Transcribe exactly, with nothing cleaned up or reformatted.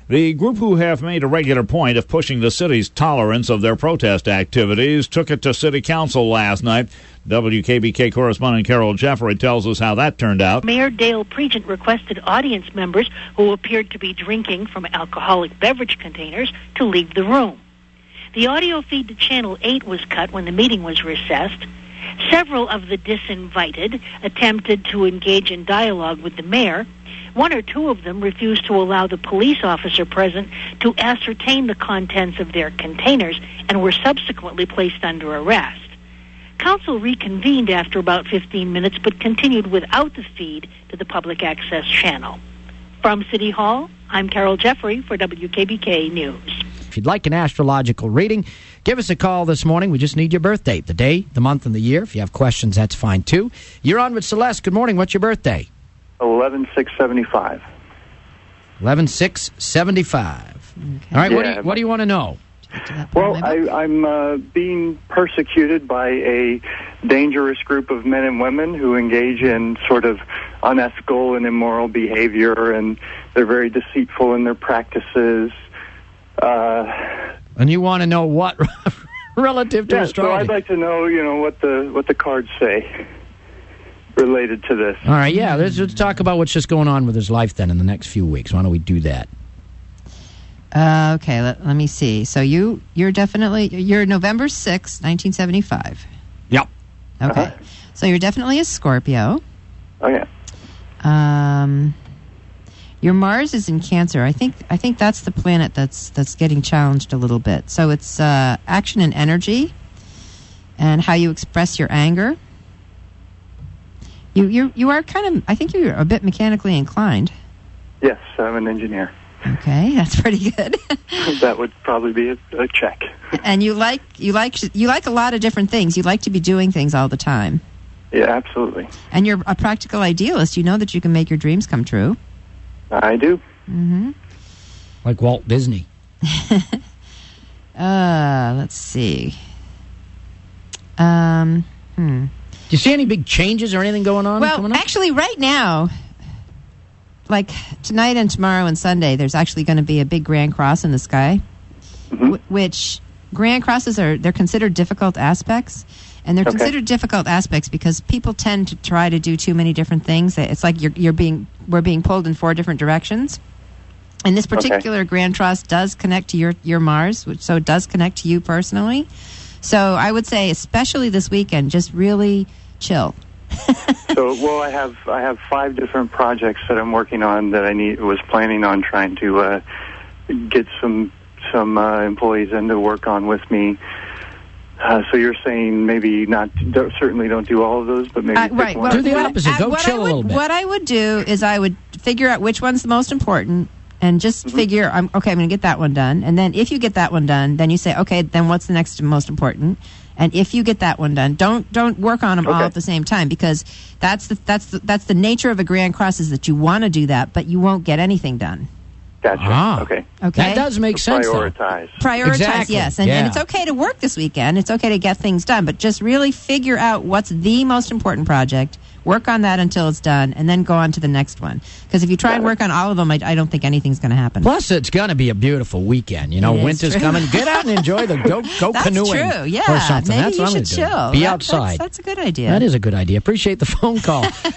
The group, who have made a regular point of pushing the city's tolerance of their protest activities, took it to City Council last night. W K B K correspondent Carol Jeffrey tells us how that turned out. Mayor Dale Pregent requested audience members who appeared to be drinking from alcoholic beverage containers to leave the room. The audio feed to Channel eight was cut when the meeting was recessed. Several of the disinvited attempted to engage in dialogue with the mayor. One or two of them refused to allow the police officer present to ascertain the contents of their containers and were subsequently placed under arrest. Council reconvened after about fifteen minutes, but continued without the feed to the public access channel. From City Hall, I'm Carol Jeffrey for W K B K News. If you'd like an astrological reading, give us a call this morning. We just need your birth date, the day, the month, and the year. If you have questions, that's fine, too. You're on with Celeste. Good morning. What's your birthday? eleven six seventy-five. eleven six seventy-five. Okay. All right, Yeah, what do you, what do you want to know? Well, I, I'm uh, being persecuted by a dangerous group of men and women who engage in sort of unethical and immoral behavior, and they're very deceitful in their practices. Uh, and you want to know what relative to yeah, astrology? so I'd like to know, you know, what the what the cards say related to this. All right, yeah, let's, let's talk about what's just going on with his life then in the next few weeks. Why don't we do that? Uh, okay, let, let me see. So you, you're definitely, you're November sixth, nineteen seventy-five. Yep. Okay. Uh-huh. So you're definitely a Scorpio. Oh, yeah. Um, your Mars is in Cancer. I think I think that's the planet that's that's getting challenged a little bit. So it's uh, action and energy and how you express your anger. You you you are kind of, I think you're a bit mechanically inclined. Yes, I'm an engineer. Okay, that's pretty good. That would probably be a, a check. And you like you like you like a lot of different things. You like to be doing things all the time. Yeah, absolutely. And you're a practical idealist. You know that you can make your dreams come true. I do. Mm-hmm. Like Walt Disney. uh, let's see. Um, hmm. Do you see any big changes or anything going on? Well, coming up? actually, right now, like tonight and tomorrow and Sunday, there's actually going to be a big Grand Cross in the sky, Mhm. w- which Grand Crosses are, they're considered difficult aspects. And they're Okay. considered difficult aspects because people tend to try to do too many different things. It's like you're, you're being, we're being pulled in four different directions. And this particular Okay. Grand Cross does connect to your, your Mars, which, so it does connect to you personally. So I would say, especially this weekend, just really chill. So, well, I have I have five different projects that I'm working on that I need was planning on trying to uh, get some some uh, employees in to work on with me. Uh, so you're saying maybe not, don't, certainly don't do all of those, but maybe Uh, pick right. one. Do the what- opposite. uh, Go what chill I a would, little bit. What I would do is I would figure out which one's the most important and just Mm-hmm. figure, I'm, okay, I'm going to get that one done. And then if you get that one done, then you say, okay, then what's the next most important? And if you get that one done, don't don't work on them all Okay. at the same time, because that's the that's the, that's the nature of a Grand Cross, is that you want to do that, but you won't get anything done. Gotcha. Ah. Okay. Okay. That does make So sense, though. prioritize. Prioritize, Exactly. yes. And, Yeah. and it's okay to work this weekend. It's okay to get things done, but just really figure out what's the most important project, work on that until it's done, and then go on to the next one. Because if you try and work on all of them, I, I don't think anything's going to happen. Plus, it's going to be a beautiful weekend. You know, It is winter's true. coming. Get out and enjoy the go go That's canoeing true, yeah. or something. Maybe That's you what I'm should gonna do. chill. Be That- outside. That's, that's a good idea. That is a good idea. Appreciate the phone call.